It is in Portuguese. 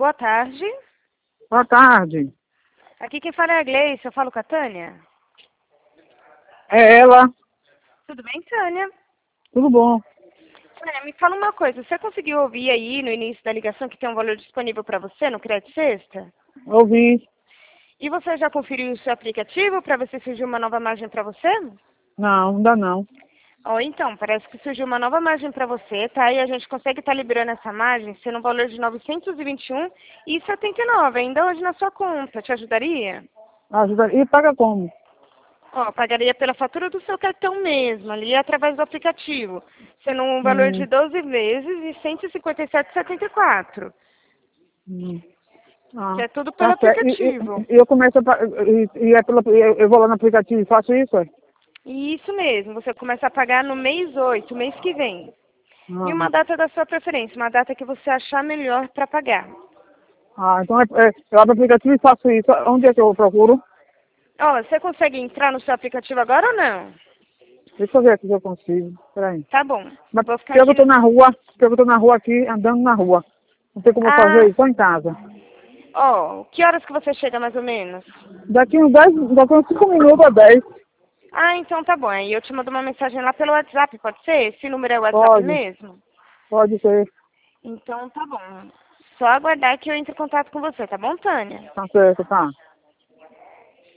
Boa tarde. Boa tarde. Aqui quem fala é a Gleice, eu falo com a Tânia. É ela. Tudo bem, Tânia? Tudo bom? Tânia, me fala uma coisa, você conseguiu ouvir aí no início da ligação que tem um valor disponível para você no Crédito Sexta? Ouvi. E você já conferiu o seu aplicativo para ver se surgiu uma nova margem para você? Não, ainda não. Ou então, parece que surgiu uma nova margem para você, tá? E a gente consegue estar liberando essa margem sendo um valor de R$ 921,79 ainda hoje na sua conta. Te ajudaria? Ajuda. E paga como? Ó, pagaria pela fatura do seu cartão mesmo, ali através do aplicativo, sendo um valor de Hum, 12 vezes e R$ 157,74, hum. que Ah, é tudo pelo tá certo. aplicativo. E eu começo e é eu vou lá no aplicativo e faço isso, é? E isso mesmo, você começa a pagar no mês 8, mês que vem. E Ah, uma data da sua preferência, uma data que você achar melhor para pagar. então eu abro o aplicativo e faço isso. Onde é que eu procuro? Ó, você consegue entrar no seu aplicativo agora ou não? Deixa eu ver aqui se eu consigo. Peraí. Tá bom. Mas Vou ficar pior que aqui eu tô no... na rua, pior que eu tô na rua aqui, andando na rua. Não tem como eu fazer Ah, isso, só em casa. ó, que horas que você chega mais ou menos? Daqui uns 5 minutos a 10. Ah, então tá bom. Aí eu te mando uma mensagem lá pelo WhatsApp, pode ser? Esse número é o WhatsApp Pode, mesmo? pode ser. Então tá bom. Só aguardar que eu entre em contato com você, tá bom, Tânia? Tá certo, tá.